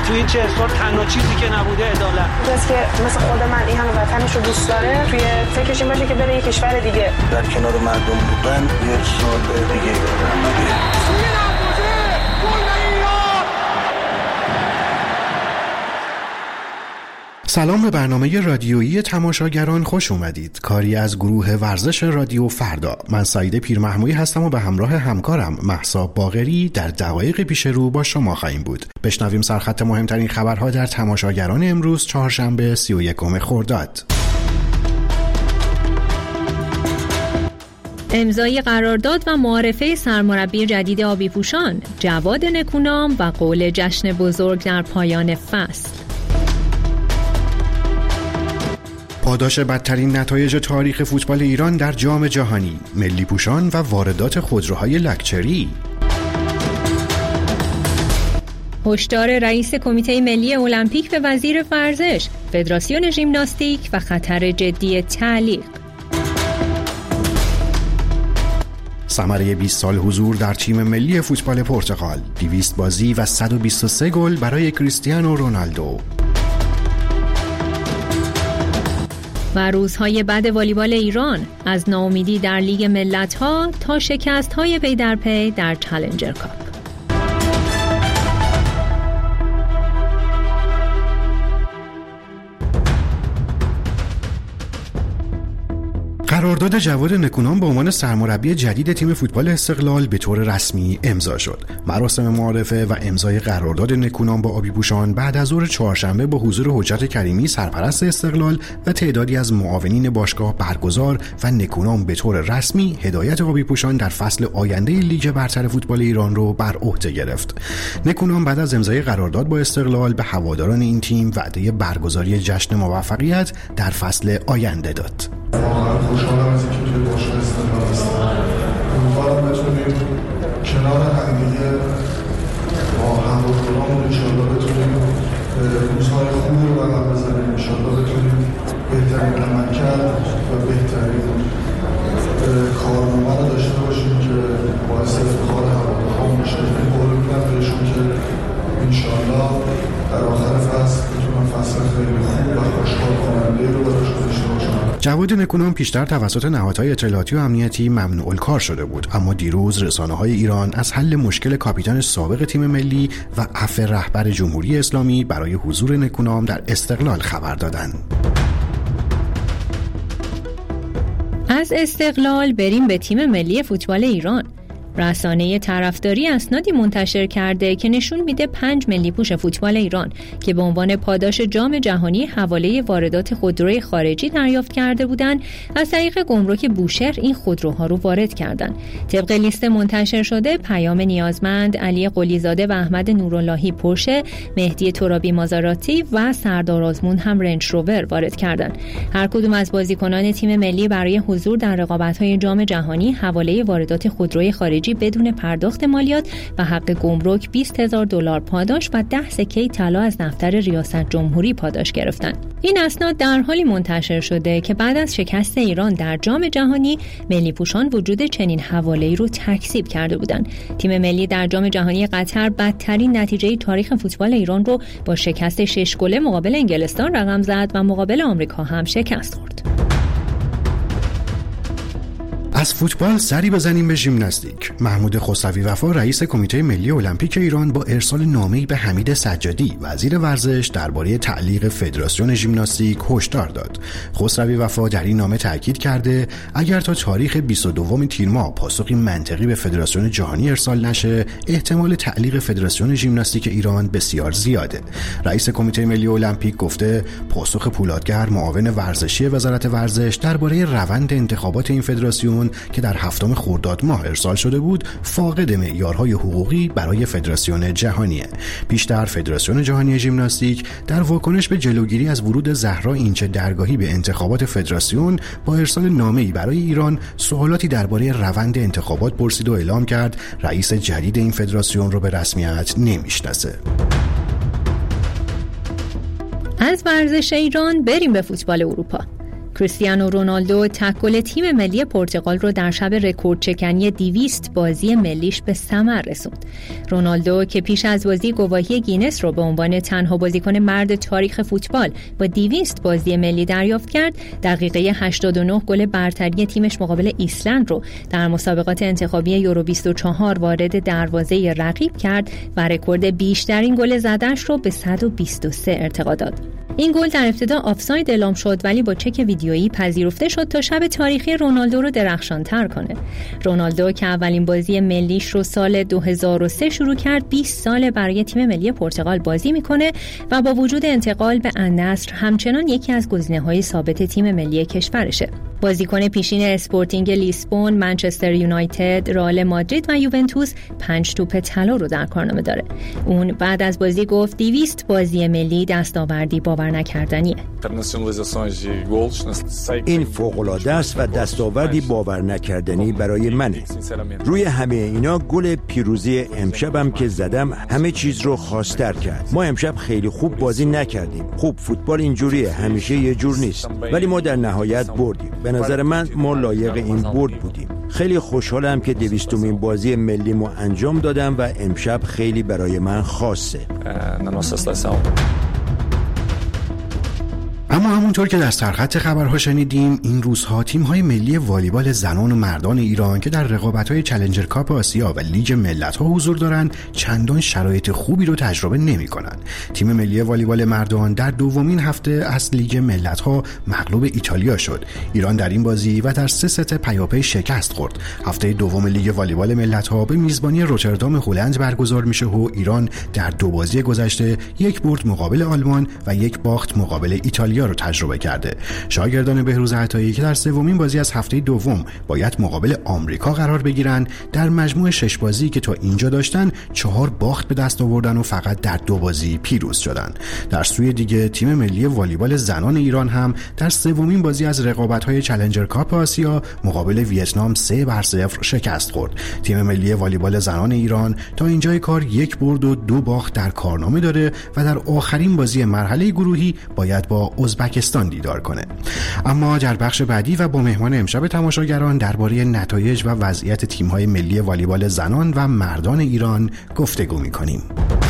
توی این 40 سال تنها چیزی که نبوده عدالت. کسی که مثل خود من این همه وطنش رو دوست داره توی فکرش این باشه که بره یک کشور دیگه در کنار مردم بودن یک سال دیگه دارم. سلام به برنامه رادیویی تماشاگران خوش اومدید. کاری از گروه ورزش رادیو فردا. من سعید پیرمحمودی هستم و به همراه همکارم مهسا باقری در دقایق پیش رو با شما خواهیم بود. بشنویم سرخط مهمترین خبرها در تماشاگران امروز چهارشنبه 31 خرداد. امضای قرارداد و معارفه سرمربی جدید آبی‌پوشان، جواد نکونام و قول جشن بزرگ در پایان فصل. پاداش بدترین نتایج تاریخ فوتبال ایران در جام جهانی، ملی پوشان و واردات خودروهای لاکچری. هشدار رئیس کمیته ملی المپیک به وزیر ورزش، فدراسیون ژیمناستیک و خطر جدی تعلیق. ثمره 20 سال حضور در تیم ملی فوتبال پرتغال، 200 بازی و 123 گل برای کریستیانو رونالدو. و روزهای بعد والیبال ایران، از ناامیدی در لیگ ملت‌ها تا شکست‌های پی در پی در چالنجر کاپ. قرارداد جواد نکونام به عنوان سرمربی جدید تیم فوتبال استقلال به طور رسمی امضا شد. مراسم معارفه و امضای قرارداد نکونام با آبی‌پوشان بعد از ظهر چهارشنبه با حضور حجت کریمی سرپرست استقلال و تعدادی از معاونین باشگاه برگزار و نکونام به طور رسمی هدایت آبی‌پوشان در فصل آینده لیگ برتر فوتبال ایران رو بر عهده گرفت. نکونام بعد از امضای قرارداد با استقلال به هواداران این تیم وعده برگزاری جشن موفقیت در فصل آینده داد. واقعا خوشحالم از اینکه توی باشگاه استقلال هستم. امیدوارم بتونیم کنار همدیگه با هموطنامون انشالله بتونیم روزهای خوبی رو رقم بزنیم. انشالله بتونیم بهترین عملکرد و بهترین کارنامه رو داشته باشیم که باعث افتخار هواداران بشه. قول میدم بهشون که انشالله در آخر فصل بتونم فصل خیلی خوب و خوشحال کننده رو براش داشته باشم. جواد نکونام پیشتر توسط نهادهای اطلاعاتی و امنیتی ممنوع الکار شده بود، اما دیروز رسانه‌های ایران از حل مشکل کاپیتان سابق تیم ملی و عفو رهبر جمهوری اسلامی برای حضور نکونام در استقلال خبر دادند. از استقلال بریم به تیم ملی فوتبال ایران. رسانه طرفداری اسنادی منتشر کرده که نشون میده 5 ملی پوش فوتبال ایران که به عنوان پاداش جام جهانی حواله واردات خودروی خارجی دریافت کرده بودند، از طریق گمرک بوشهر این خودروها رو وارد کردند. طبق لیست منتشر شده، پیام نیازمند، علی قلیزاده و احمد نوراللهی پورشه، مهدی ترابی مازاراتی و سردار آزمون هم رنج روور وارد کردند. هر کدوم از بازیکنان تیم ملی برای حضور در رقابت‌های جام جهانی حواله واردات خودروی خارجی بدون پرداخت مالیات و حق گمرک $20,000 پاداش و 10 سکه طلا از دفتر ریاست جمهوری پاداش گرفتند. این اسناد در حالی منتشر شده که بعد از شکست ایران در جام جهانی، ملی پوشان وجود چنین حواله‌ای رو تکذیب کرده بودند. تیم ملی در جام جهانی قطر بدترین نتیجه تاریخ فوتبال ایران رو با شکست 6 گله مقابل انگلستان رقم زد و مقابل آمریکا هم شکست خورد. از فوتبال سری بزنیم به ژیمناستیک. محمود خسروی وفا رئیس کمیته ملی المپیک ایران با ارسال نامه‌ای به حمید سجادی وزیر ورزش درباره تعلیق فدراسیون ژیمناستیک هشدار داد. خسروی وفا در این نامه تاکید کرده اگر تا تاریخ 22 تیر ماه پاسخی منطقی به فدراسیون جهانی ارسال نشه، احتمال تعلیق فدراسیون ژیمناستیک ایران بسیار زیاده. رئیس کمیته ملی المپیک گفته پاسخ پولادگر معاون ورزشی وزارت ورزش درباره روند انتخابات این فدراسیون که در 7 خرداد ماه ارسال شده بود فاقد معیارهای حقوقی برای فدراسیون جهانیه. پیشتر فدراسیون جهانی ژیمناستیک در واکنش به جلوگیری از ورود زهرا اینچه درگاهی به انتخابات فدراسیون با ارسال نامه‌ای برای ایران سوالاتی درباره روند انتخابات پرسید و اعلام کرد رئیس جدید این فدراسیون رو به رسمیت نمیشناسه. از ورزش ایران بریم به فوتبال اروپا. کریستیانو رونالدو تک گل تیم ملی پرتغال رو در شب رکورد چکنی 200 بازی ملیش به ثمر رسوند. رونالدو که پیش از بازی گواهی گینس رو به عنوان تنها بازیکن مرد تاریخ فوتبال با 200 بازی ملی دریافت کرد، دقیقه 89 گل برتری تیمش مقابل ایسلند رو در مسابقات انتخابی یورو 24 وارد دروازه رقیب کرد و رکورد بیشترین گل زده‌اش رو به 123 ارتقا داد. این گل در ابتدا آفساید اعلام شد، ولی با چک ویدیویی پذیرفته شد تا شب تاریخی رونالدو رو درخشان‌تر کنه. رونالدو که اولین بازی ملیش رو سال 2003 شروع کرد، 20 سال برای تیم ملی پرتغال بازی میکنه و با وجود انتقال به النصر همچنان یکی از گزینه‌های ثابت تیم ملی کشورشه. بازیکن پیشین اسپورتینگ لیسبون، منچستر یونایتد، رئال مادرید و یوونتوس 5 توپ طلا رو در کارنامه داره. اون بعد از بازی گفت 200 بازی ملی دستاوردی باور نکردنیه. این فوق‌العاده است و دستاوردی باور نکردنی برای منه. روی همه اینا گل پیروزی امشبم که زدم همه چیز رو خواستر کرد. ما امشب خیلی خوب بازی نکردیم. خوب فوتبال اینجوریه، همیشه یه جور نیست. ولی ما در نهایت بردیم. به نظر من ما لایق این برد بودیم. خیلی خوشحالم که 200مین بازی ملیمو انجام دادم و امشب خیلی برای من خاصه. اما همونطور که در سرخط خبرها شنیدیم، این روزها تیم‌های ملی والیبال زنان و مردان ایران که در رقابت‌های چالنجر کاپ آسیا و لیگ ملت‌ها حضور دارند، چندان شرایط خوبی رو تجربه نمی‌کنند. تیم ملی والیبال مردان در دومین هفته از لیگ ملت‌ها مغلوب ایتالیا شد. ایران در این بازی و در 3 ست پیاپی شکست خورد. هفته دوم لیگ والیبال ملت‌ها به میزبانی روتردام هلند برگزار میشه و ایران در 2 بازی گذشته 1 برد مقابل آلمان و 1 باخت مقابل ایتالیا رو تجربه کرده. شاگردان بهروز عطایی که در 3مین بازی از هفته دوم باید مقابل آمریکا قرار بگیرن، در مجموع 6 بازی که تا اینجا داشتن 4 باخت به دست آوردن و فقط در 2 بازی پیروز شدن. در سوی دیگه تیم ملی والیبال زنان ایران هم در 3مین بازی از رقابت‌های چالنجر کاپ آسیا مقابل ویتنام 3-0 شکست خورد. تیم ملی والیبال زنان ایران تا اینجای کار 1 برد و 2 باخت در کارنامه داره و در آخرین بازی مرحله گروهی باید با ازبکستان دیدار کنه. اما در بخش بعدی و با مهمان امشب تماشاگران درباره نتایج و وضعیت تیم‌های ملی والیبال زنان و مردان ایران گفتگو می‌کنیم.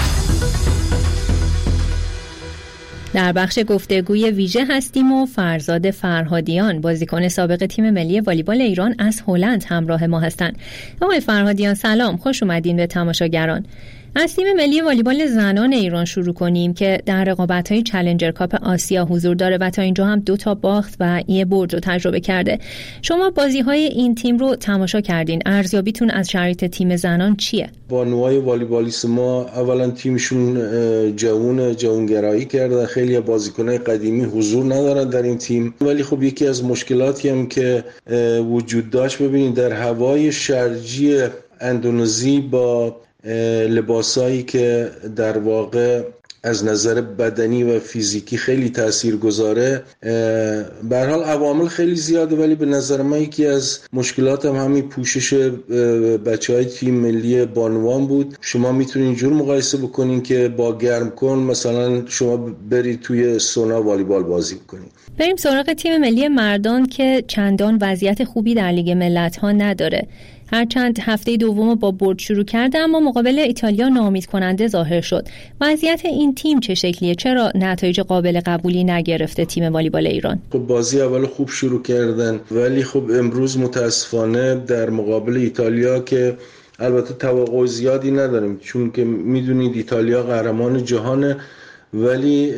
در بخش گفتگوی ویژه هستیم و فرزاد فرهادیان، بازیکن سابق تیم ملی والیبال ایران از هلند همراه ما هستند. آقای فرهادیان سلام، خوش اومدین به تماشاگران. از تیم ملی والیبال زنان ایران شروع کنیم که در رقابت‌های چالنجر کاپ آسیا حضور داره و تا اینجا هم 2 تا باخت و 1 برد رو تجربه کرده. شما بازی‌های این تیم رو تماشا کردین. ارزیابیتون از شرایط تیم زنان چیه؟ بانوهای والیبالیست ما اولا تیمشون جوانگرایی کرده، خیلی بازیکن‌های قدیمی حضور ندارن در این تیم، ولی خب یکی از مشکلاتی هم که وجود داشت، ببینید در هوای شرجی اندونزی با لباسایی که در واقع از نظر بدنی و فیزیکی خیلی تاثیرگذاره، به هر حال عوامل خیلی زیاده، ولی به نظر من یکی از مشکلات هم همین پوشش بچهای تیم ملی بانوان بود. شما میتونید اینجور مقایسه بکنین که با گرم کن مثلا شما برید توی سونا والیبال بازی بکنید. بریم سراغ تیم ملی مردان که چندان وضعیت خوبی در لیگ ملت‌ها نداره. هرچند هفته دوم با برد شروع کرده اما مقابل ایتالیا ناامید کننده ظاهر شد. وضعیت این تیم چه شکلیه؟ چرا نتایج قابل قبولی نگرفته تیم والیبال ایران؟ خب بازی اول خوب شروع کردن، ولی خب امروز متاسفانه در مقابل ایتالیا که البته توقع زیادی نداریم چون که میدونید ایتالیا قهرمان جهانه، ولی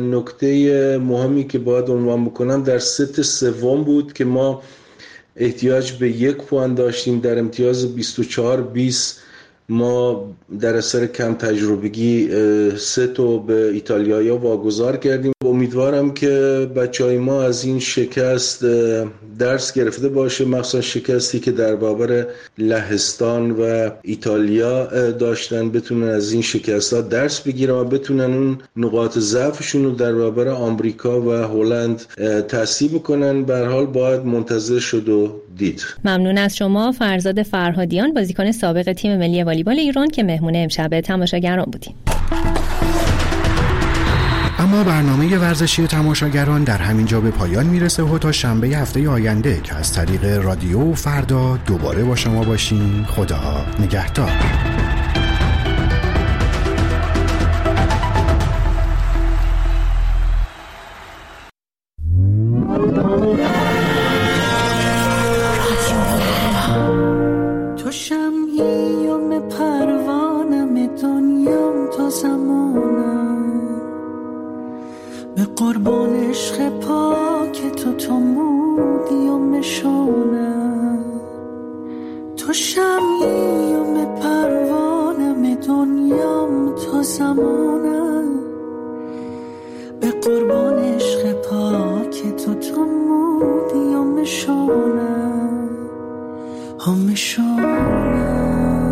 نکته مهمی که باید عنوان بکنم در ست سوم بود که ما احتیاج به 1 پوان داشتیم. در امتیاز 24-20 ما در اثر کم تجربگی 3 تا به ایتالیایی‌ها واگذار کردیم. امیدوارم که بچهای ما از این شکست درس گرفته باشه، مخصوصا شکستی که در برابر لهستان و ایتالیا داشتن، بتونن از این شکست‌ها درس بگیرن و بتونن اون نقاط ضعفشون رو در برابر آمریکا و هلند تصحیح کنن. به هر حال باید منتظر شد و دید. ممنون از شما فرزاد فرهادیان، بازیکن سابق تیم ملی والیبال ایران که مهمون امشب تماشاگران بودیم. اما برنامه ورزشی تماشاگران در همین جا به پایان میرسه و تا شنبه هفته آینده که از طریق رادیو فردا دوباره با شما باشیم. خدا نگهدار. تو شمعی و پروانم دنیام تا زمانم به قربان عشق پاک تو مودی و مشونم تو شمعی و پروانم دنیام تا زمانم به قربان عشق پاک تو مودی و مشونم مشونم.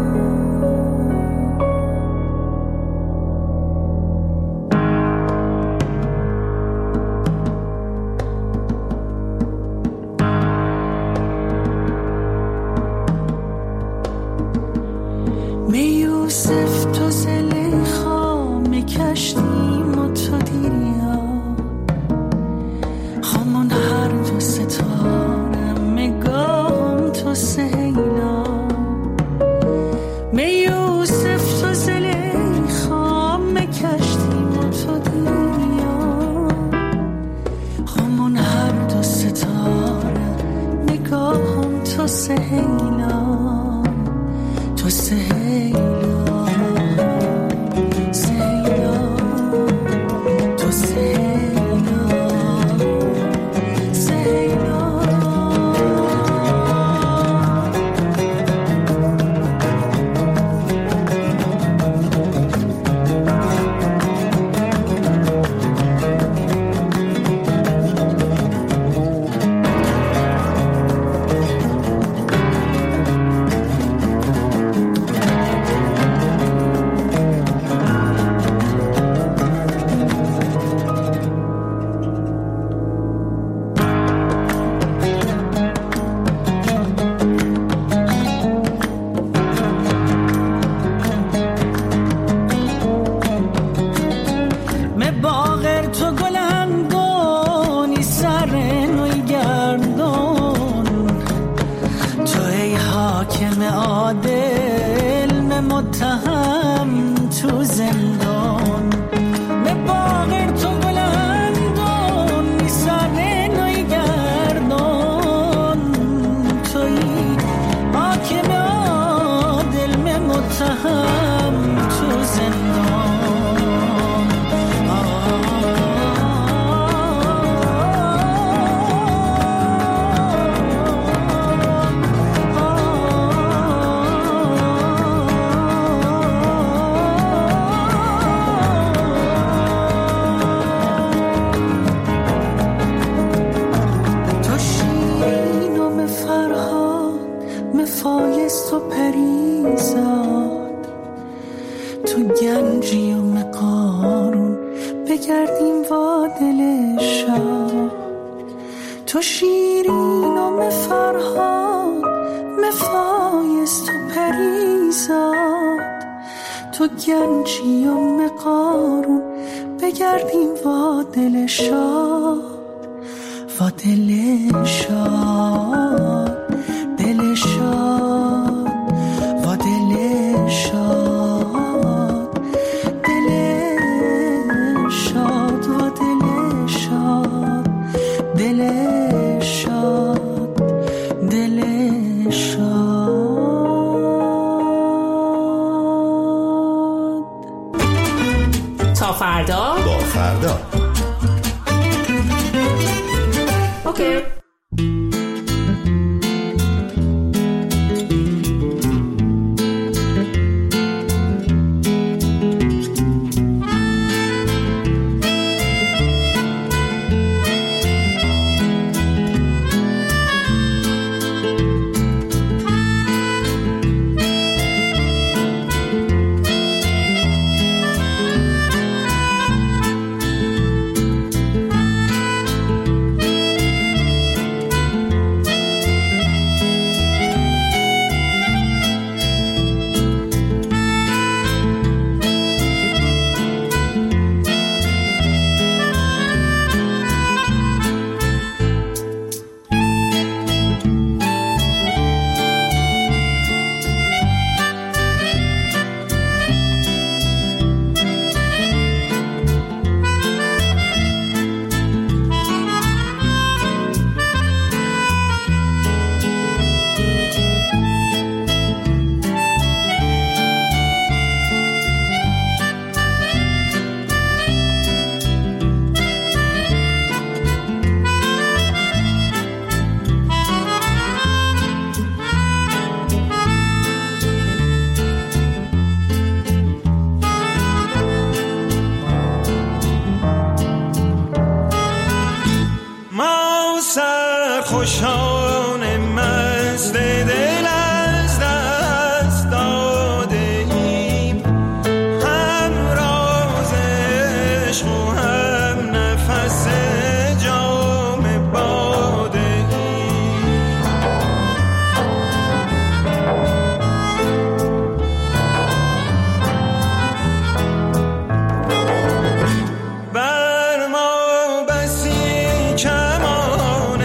یوسف تو زلیخا میکشتیم و تو دیریا همون هر دو ستاره میگم تو سیلا یوسف تو زلیخا میکشتیم و تو دیریا همون هر دو ستاره میگم تو سیلا تو سیلا متهم تو زندان به باغر تو بلندون سر نوی گردان توی حاکم عادل متهم تو زندان فایست و پریزاد تو گنجی و مقارون بگردیم وا دل شاد تو شیرین و مفرهاد مفایست و پریزاد تو گنجی و مقارون بگردیم وا دل شاد وا دل شاد دل شاد و دل شاد دل شاد و دل شاد دل شاد دل شاد. تا فردا با فردا. اوکی. خوشان مست دل از دست داده ایم، هم راز عشق و هم نفس جام باده ایم. بر ما بسی کمان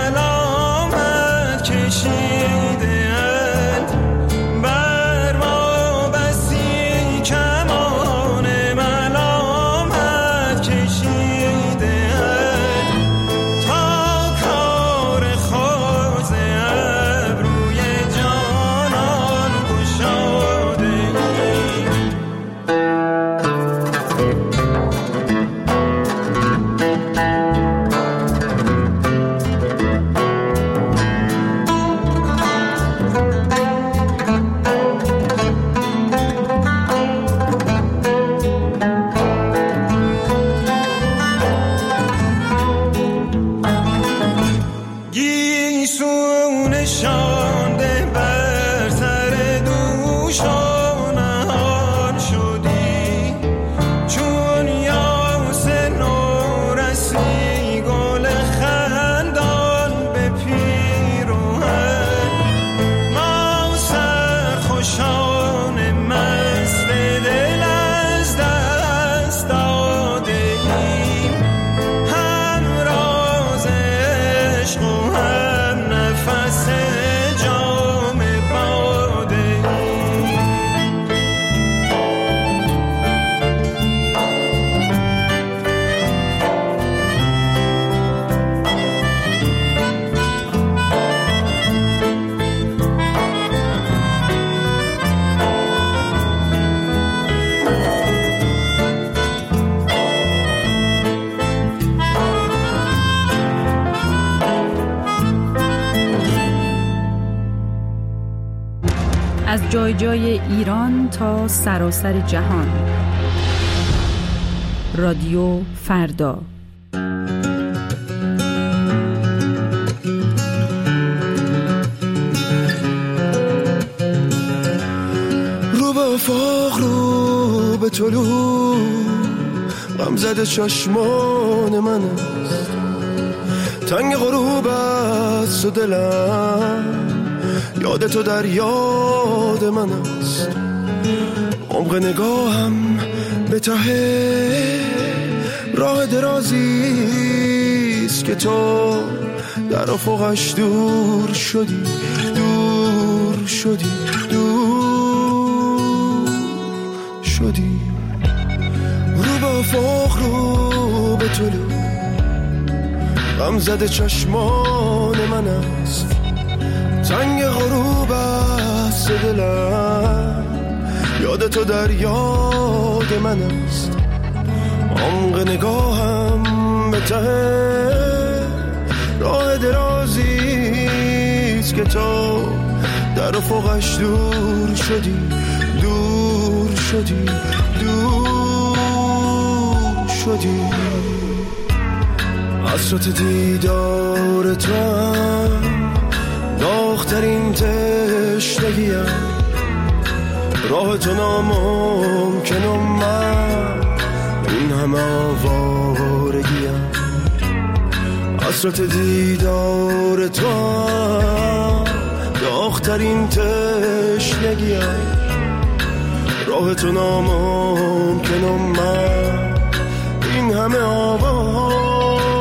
ملامت کشیده اند، بر ما بسی کمان ملامت کشیده اند، تا کار خوز ابروی جانان گشاده ایم. گیسو نشانده بر سر دوش و نهان شدی، چون یاس نورسی گل خندان به پیراهن. ما سرخوشان مست دل از دست داده ایم، هم راز عشق و هم نفس جام باده ایم. از جای جای ایران تا سراسر جهان. رادیو فردا. رو به افاق، رو به طلوع، غم زده چشمان من است، تنگ غروب است و دلم یاد تو در یاد من است. عمق نگاهم به ته راه درازیست که تو در افقش دور شدی، دور شدی، دور شدی. رو به افاق، رو به طلوع، غم زده چشمان من است، تنگ غروب است دلم یاد تو در یاد من است. عمق نگاهم به ته راه درازیست که تو در افقش دور شدی، دور شدی، دور شدی. حسرت دیدار تو هم داغ‌ترین تشنگیم، راه تو ناممکن و من این همه آوارگیم. حسرت دیدار تو هم داغ‌ترین تشنگیم، راه تو ناممکن و من این همه آوارگیم.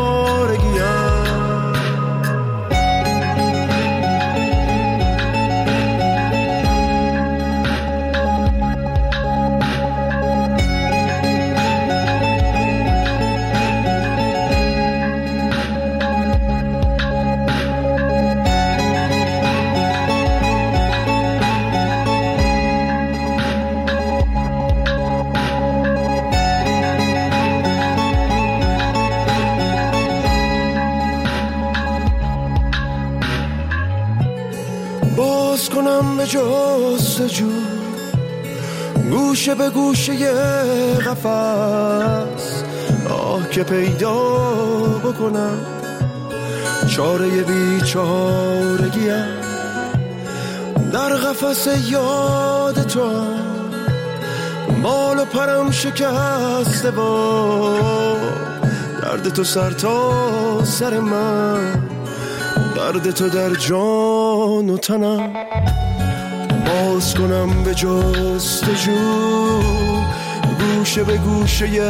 باز کنم به جستجو گوشه به گوشه قفس، آه که پیدا بکنم چاره بیچارگیم در قفس یاد تو، بال و پرم شکسته با درد تو سر تا سر من، درد تو در جان و تنم. باز کنم به جستجو گوشه به گوشه ی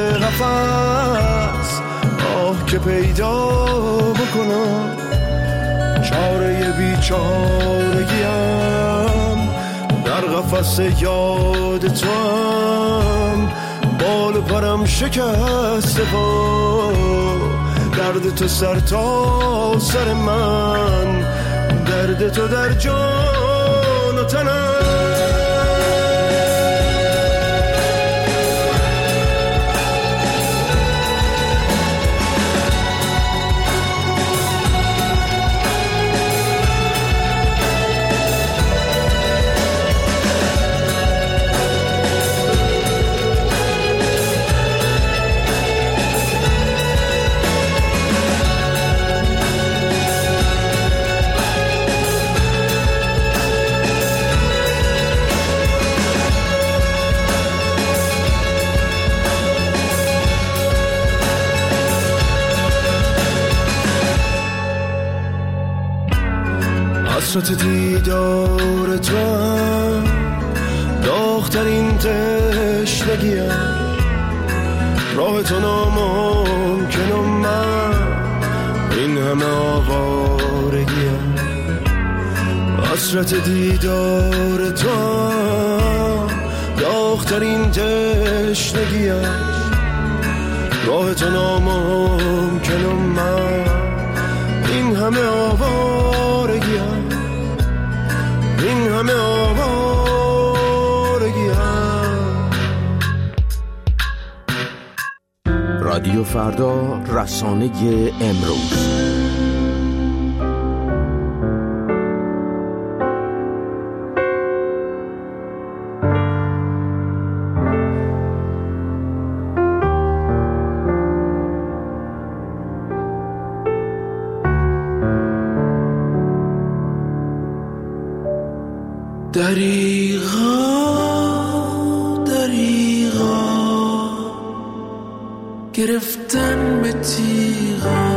قفس، آه که پیدا بکنم چاره بیچارگیم در قفس یاد تو هم، بال و پرم شکسته با درد تو سر تا سر من، درد تو در جان و تنم. حسرت دیدار تو هم داغ‌ترین تشنگیم، راه تو ناممکنم من این همه آوارگیم. حسرت دیدار تو هم داغ‌ترین تشنگیم، راه تو ناممکنم من این همه آوارگیم، این همه آوارگیم. رادیو فردا، رسانه امروز. دریغا گرفتن به تیغا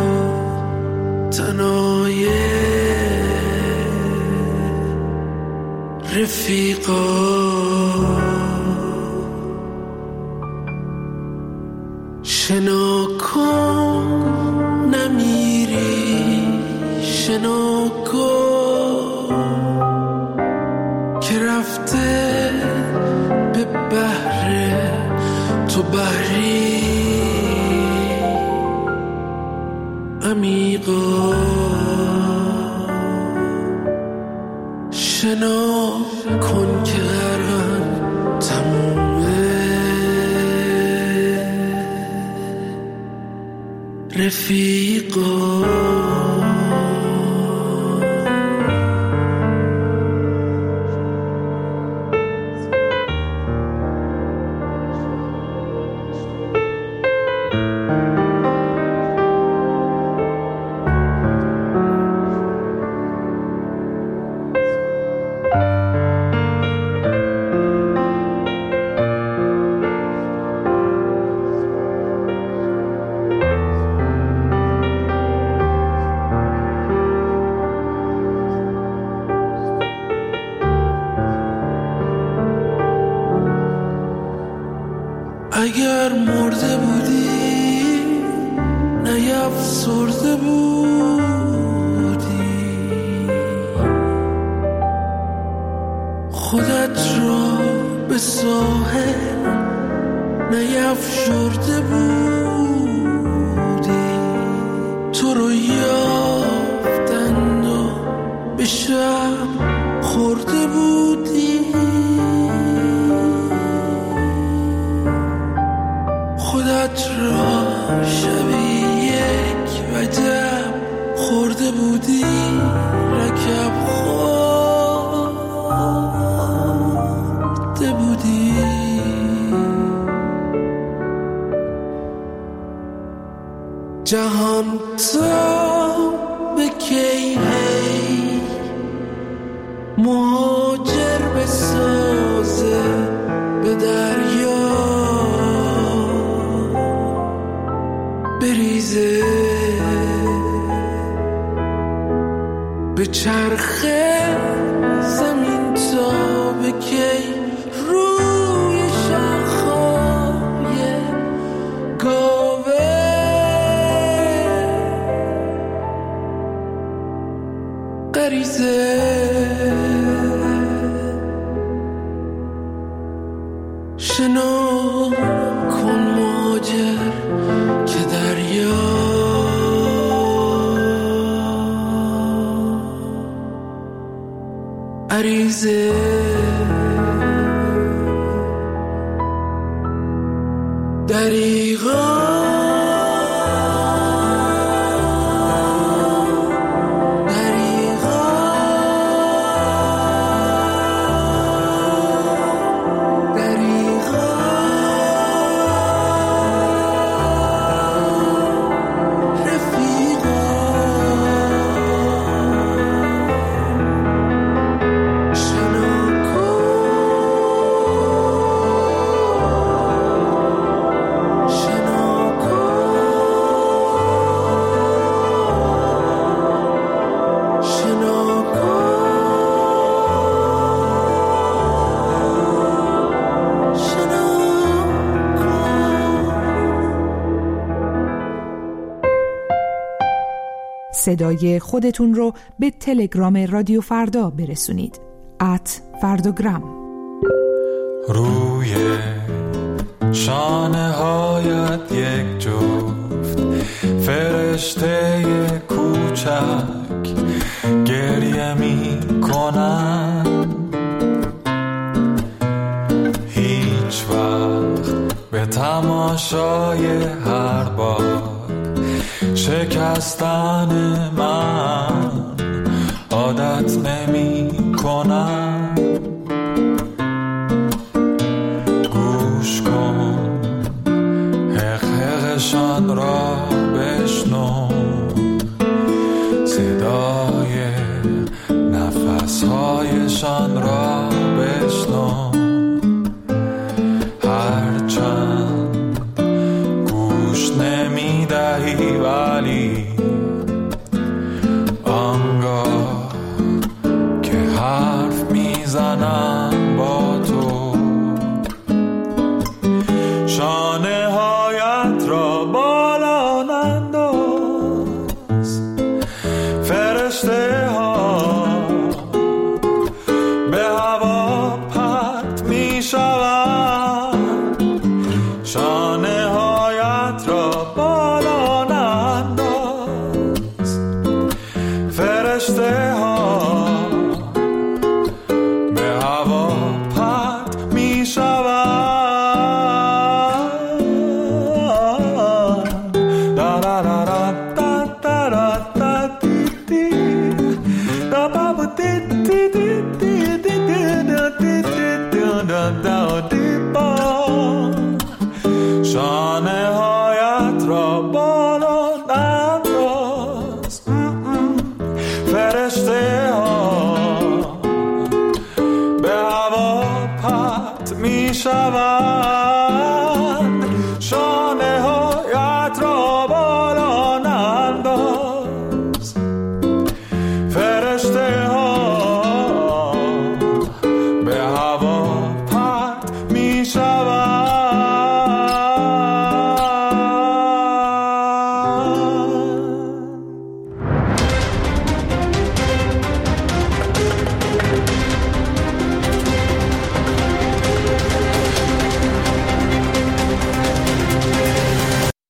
تنای رفیقا، شنا کن نمیری، شنا کن که رفته به بحر تو بحری عمیقا. شنا کن که غرقم تمومه رفیقا. اگر مرده بودی نیفسرده بودی، خودت را به ساحل نیفشرده بودی، تو رو یافتند و به شب خورده بودی، خودت را شبی یک وجب خورده بودی، رکب خورده بودی. جهان تا به کی هی مهاجر بسازه به دریا بریزه به چرخه زمین تا به کی روی شاخهای گاوه غریزه شنا کن مهاجر که دریا عریزه دریغا صدای خودتون رو به تلگرام رادیو فردا برسونید @فرداگرام. روی شانه هایت یک جفت فرشته کوچک گریه می کنن، هیچ وقت به تماشای هر بار شکستن من عادت نمی کنم. گوش کن حقشان را بشنو، صدای نفسهایشان را بشنو، هرچند گوش نمی دهی